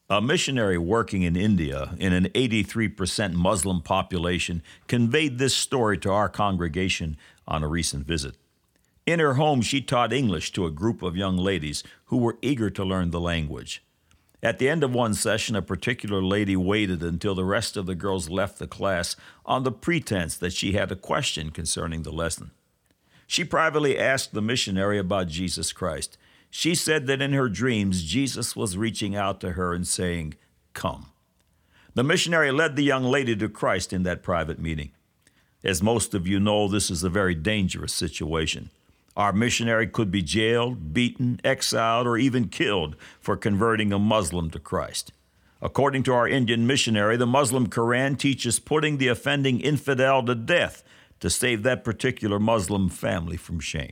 A missionary working in India in an 83% Muslim population conveyed this story to our congregation on a recent visit. In her home, she taught English to a group of young ladies who were eager to learn the language. At the end of one session, a particular lady waited until the rest of the girls left the class on the pretense that she had a question concerning the lesson. She privately asked the missionary about Jesus Christ. She said that in her dreams, Jesus was reaching out to her and saying, "Come." The missionary led the young lady to Christ in that private meeting. As most of you know, this is a very dangerous situation. Our missionary could be jailed, beaten, exiled, or even killed for converting a Muslim to Christ. According to our Indian missionary, the Muslim Quran teaches putting the offending infidel to death to save that particular Muslim family from shame.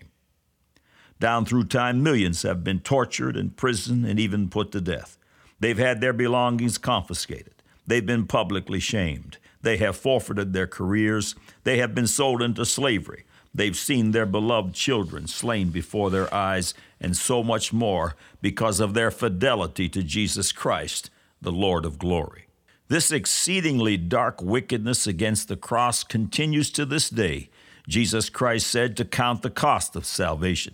Down through time, millions have been tortured, imprisoned, and even put to death. They've had their belongings confiscated. They've been publicly shamed. They have forfeited their careers. They have been sold into slavery. They've seen their beloved children slain before their eyes, and so much more because of their fidelity to Jesus Christ, the Lord of glory. This exceedingly dark wickedness against the cross continues to this day. Jesus Christ said to count the cost of salvation.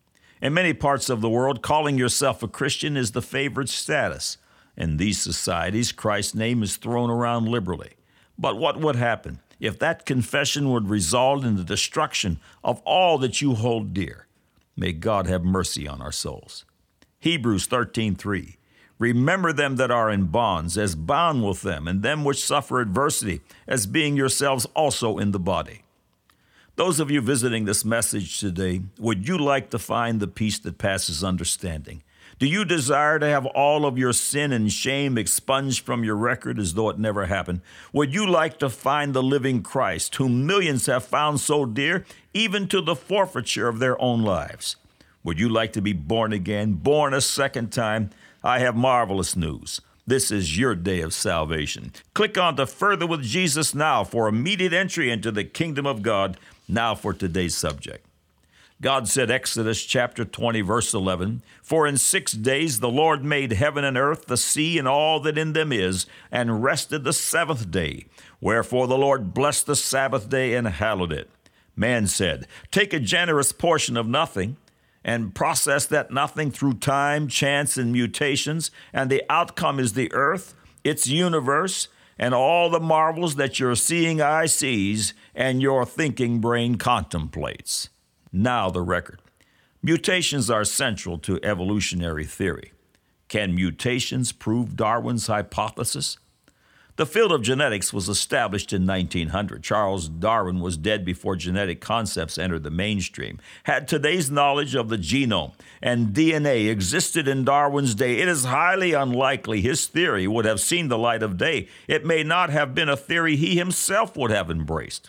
In many parts of the world, calling yourself a Christian is the favored status. In these societies, Christ's name is thrown around liberally. But what would happen if that confession would result in the destruction of all that you hold dear? May God have mercy on our souls. Hebrews 13:3. Remember them that are in bonds, as bound with them, and them which suffer adversity, as being yourselves also in the body. Those of you visiting this message today, would you like to find the peace that passes understanding? Do you desire to have all of your sin and shame expunged from your record as though it never happened? Would you like to find the living Christ, whom millions have found so dear, even to the forfeiture of their own lives? Would you like to be born again, born a second time? I have marvelous news. This is your day of salvation. Click on to Further with Jesus now for immediate entry into the kingdom of God. Now for today's subject. God said, Exodus chapter 20, verse 11, "For in 6 days the Lord made heaven and earth, the sea, and all that in them is, and rested the seventh day. Wherefore the Lord blessed the Sabbath day and hallowed it." Man said, "Take a generous portion of nothing, and process that nothing through time, chance, and mutations, and the outcome is the earth, its universe, and all the marvels that your seeing eye sees and your thinking brain contemplates." Now the record. Mutations are central to evolutionary theory. Can mutations prove Darwin's hypothesis? The field of genetics was established in 1900. Charles Darwin was dead before genetic concepts entered the mainstream. Had today's knowledge of the genome and DNA existed in Darwin's day, it is highly unlikely his theory would have seen the light of day. It may not have been a theory he himself would have embraced.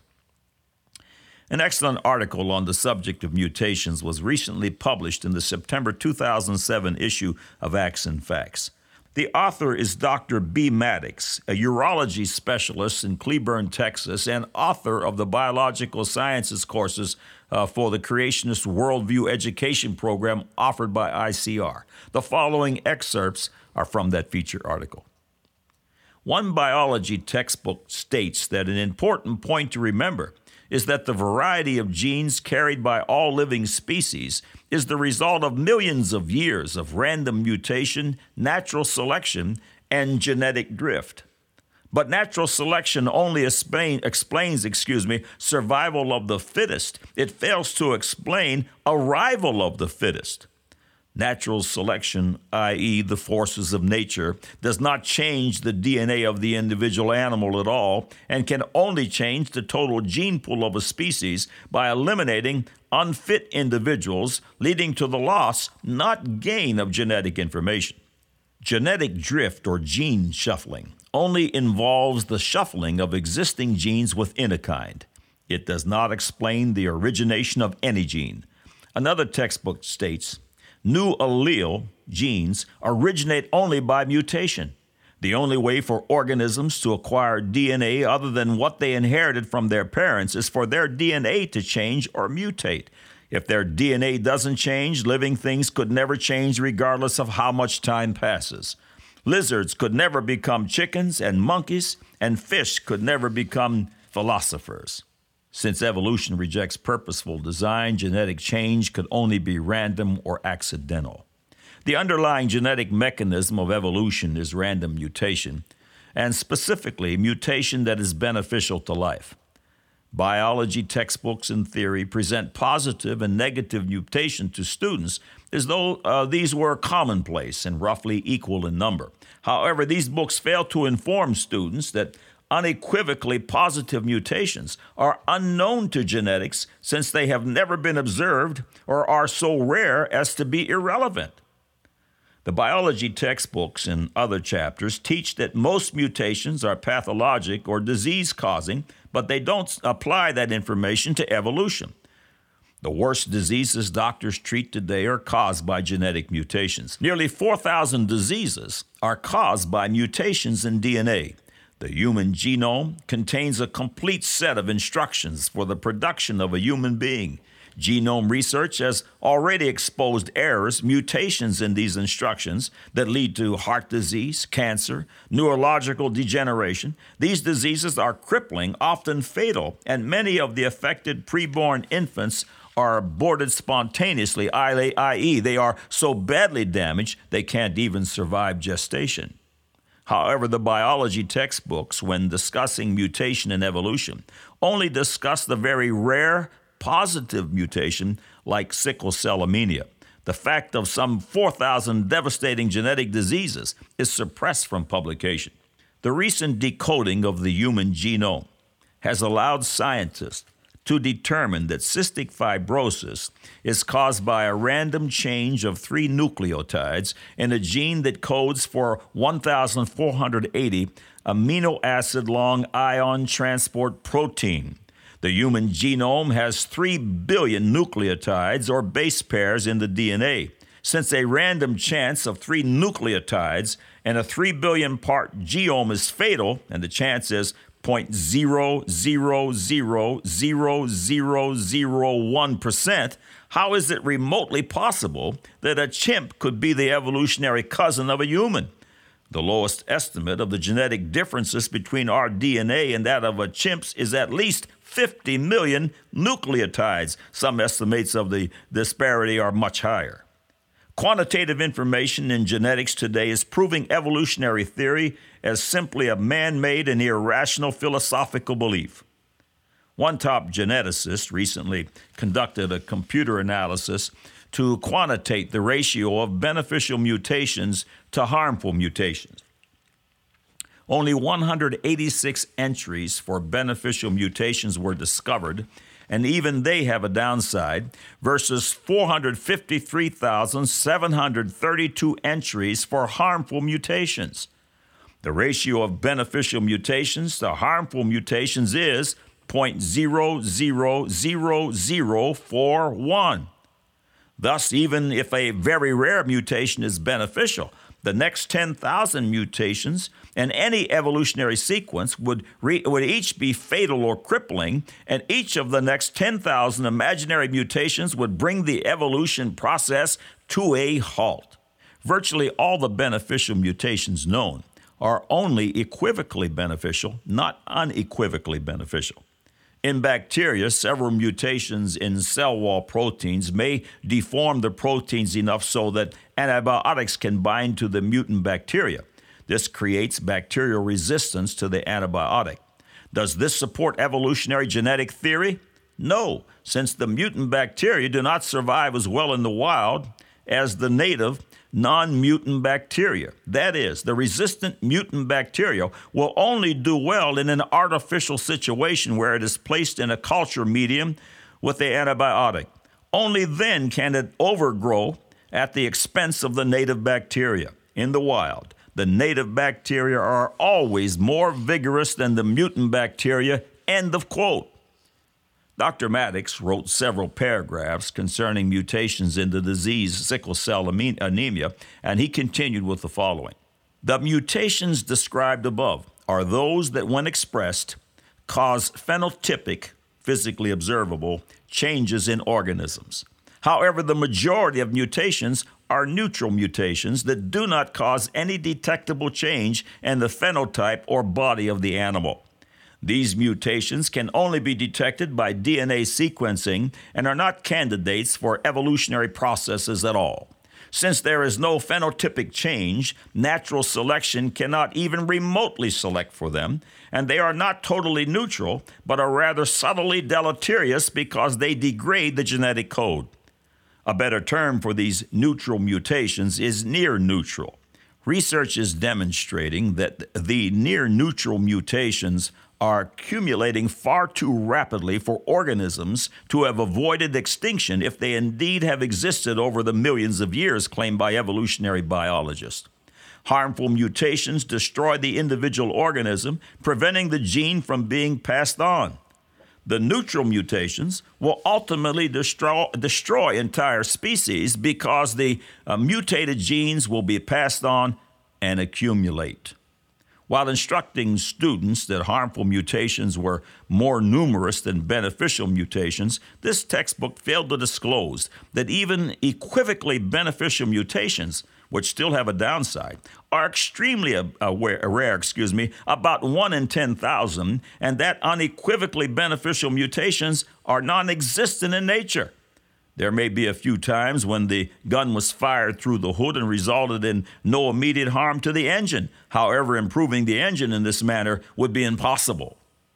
An excellent article on the subject of mutations was recently published in the September 2007 issue of Acts and Facts. The author is Dr. B. Maddox, a urology specialist in Cleburne, Texas, and author of the biological sciences courses for the Creationist Worldview Education Program offered by ICR. The following excerpts are from that feature article. One biology textbook states that an important point to remember is that the variety of genes carried by all living species is the result of millions of years of random mutation, natural selection, and genetic drift. But natural selection only explains survival of the fittest. It fails to explain arrival of the fittest. Natural selection, i.e. the forces of nature, does not change the DNA of the individual animal at all and can only change the total gene pool of a species by eliminating unfit individuals, leading to the loss, not gain, of genetic information. Genetic drift or gene shuffling only involves the shuffling of existing genes within a kind. It does not explain the origination of any gene. Another textbook states, new allele genes originate only by mutation. The only way for organisms to acquire DNA other than what they inherited from their parents is for their DNA to change or mutate. If their DNA doesn't change, living things could never change regardless of how much time passes. Lizards could never become chickens and monkeys, and fish could never become philosophers. Since evolution rejects purposeful design, genetic change could only be random or accidental. The underlying genetic mechanism of evolution is random mutation, and specifically mutation that is beneficial to life. Biology textbooks and theory present positive and negative mutation to students as though these were commonplace and roughly equal in number. However, these books fail to inform students that unequivocally positive mutations are unknown to genetics since they have never been observed or are so rare as to be irrelevant. The biology textbooks and other chapters teach that most mutations are pathologic or disease-causing, but they don't apply that information to evolution. The worst diseases doctors treat today are caused by genetic mutations. Nearly 4,000 diseases are caused by mutations in DNA. The human genome contains a complete set of instructions for the production of a human being. Genome research has already exposed errors, mutations in these instructions that lead to heart disease, cancer, neurological degeneration. These diseases are crippling, often fatal, and many of the affected preborn infants are aborted spontaneously, i.e., they are so badly damaged they can't even survive gestation. However, the biology textbooks, when discussing mutation and evolution, only discuss the very rare positive mutation like sickle cell anemia. The fact of some 4,000 devastating genetic diseases is suppressed from publication. The recent decoding of the human genome has allowed scientists to determine that cystic fibrosis is caused by a random change of 3 nucleotides in a gene that codes for 1,480 amino acid long ion transport protein. The human genome has 3 billion nucleotides or base pairs in the DNA. Since a random chance of 3 nucleotides and a 3 billion part genome is fatal, and the chance is 0.0000001%, how is it remotely possible that a chimp could be the evolutionary cousin of a human? The lowest estimate of the genetic differences between our DNA and that of a chimp's is at least 50 million nucleotides. Some estimates of the disparity are much higher. Quantitative information in genetics today is proving evolutionary theory as simply a man-made and irrational philosophical belief. One top geneticist recently conducted a computer analysis to quantitate the ratio of beneficial mutations to harmful mutations. Only 186 entries for beneficial mutations were discovered, and even they have a downside, versus 453,732 entries for harmful mutations. The ratio of beneficial mutations to harmful mutations is 0.00041. Thus, even if a very rare mutation is beneficial, the next 10,000 mutations in any evolutionary sequence would each be fatal or crippling, and each of the next 10,000 imaginary mutations would bring the evolution process to a halt. Virtually all the beneficial mutations known are only equivocally beneficial, not unequivocally beneficial. In bacteria, several mutations in cell wall proteins may deform the proteins enough so that antibiotics can bind to the mutant bacteria. This creates bacterial resistance to the antibiotic. Does this support evolutionary genetic theory? No, since the mutant bacteria do not survive as well in the wild as the native non-mutant bacteria. That is, the resistant mutant bacteria will only do well in an artificial situation where it is placed in a culture medium with the antibiotic. Only then can it overgrow at the expense of the native bacteria. In the wild, the native bacteria are always more vigorous than the mutant bacteria, end of quote. Dr. Maddox wrote several paragraphs concerning mutations in the disease sickle cell anemia, and he continued with the following. The mutations described above are those that, when expressed, cause phenotypic, physically observable, changes in organisms. However, the majority of mutations are neutral mutations that do not cause any detectable change in the phenotype or body of the animal. These mutations can only be detected by DNA sequencing and are not candidates for evolutionary processes at all. Since there is no phenotypic change, natural selection cannot even remotely select for them, and they are not totally neutral, but are rather subtly deleterious because they degrade the genetic code. A better term for these neutral mutations is near neutral. Research is demonstrating that the near neutral mutations are accumulating far too rapidly for organisms to have avoided extinction if they indeed have existed over the millions of years claimed by evolutionary biologists. Harmful mutations destroy the individual organism, preventing the gene from being passed on. The neutral mutations will ultimately destroy entire species because the mutated genes will be passed on and accumulate. While instructing students that harmful mutations were more numerous than beneficial mutations, this textbook failed to disclose that even equivocally beneficial mutations, which still have a downside, are extremely rare, about 1 in 10,000, and that unequivocally beneficial mutations are non-existent in nature. There may be a few times when the gun was fired through the hood and resulted in no immediate harm to the engine. However, improving the engine in this manner would be impossible.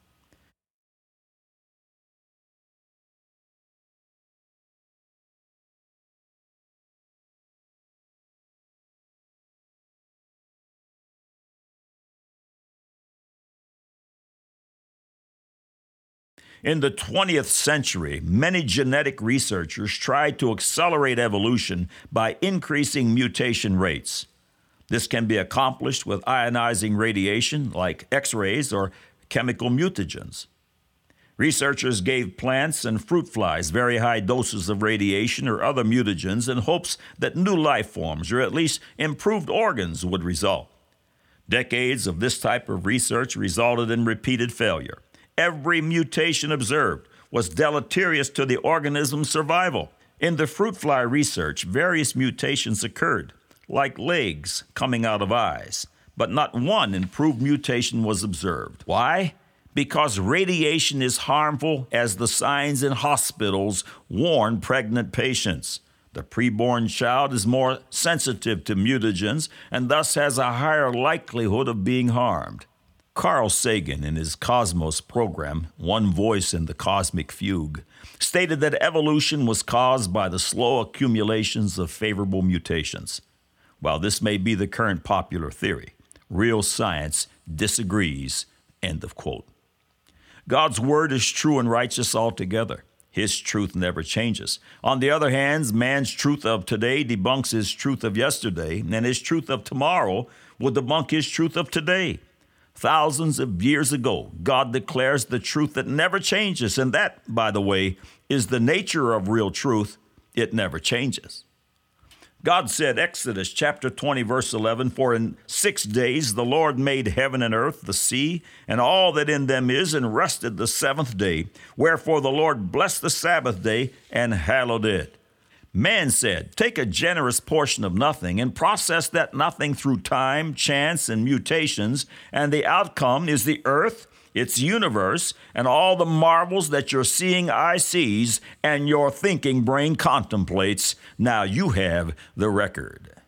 In the 20th century, many genetic researchers tried to accelerate evolution by increasing mutation rates. This can be accomplished with ionizing radiation like X-rays or chemical mutagens. Researchers gave plants and fruit flies very high doses of radiation or other mutagens in hopes that new life forms or at least improved organs would result. Decades of this type of research resulted in repeated failure. Every mutation observed was deleterious to the organism's survival. In the fruit fly research, various mutations occurred, like legs coming out of eyes, but not one improved mutation was observed. Why? Because radiation is harmful, as the signs in hospitals warn pregnant patients. The preborn child is more sensitive to mutagens and thus has a higher likelihood of being harmed. Carl Sagan, in his Cosmos program, One Voice in the Cosmic Fugue, stated that evolution was caused by the slow accumulations of favorable mutations. While this may be the current popular theory, real science disagrees. End of quote. God's word is true and righteous altogether. His truth never changes. On the other hand, man's truth of today debunks his truth of yesterday, and his truth of tomorrow will debunk his truth of today. Thousands of years ago, God declares the truth that never changes, and that, by the way, is the nature of real truth. It never changes. God said, Exodus chapter 20, verse 11, "For in 6 days the Lord made heaven and earth, the sea, and all that in them is, and rested the seventh day. Wherefore the Lord blessed the Sabbath day and hallowed it." Man said, take a generous portion of nothing and process that nothing through time, chance, and mutations, and the outcome is the earth, its universe, and all the marvels that your seeing eye sees and your thinking brain contemplates. Now you have the record.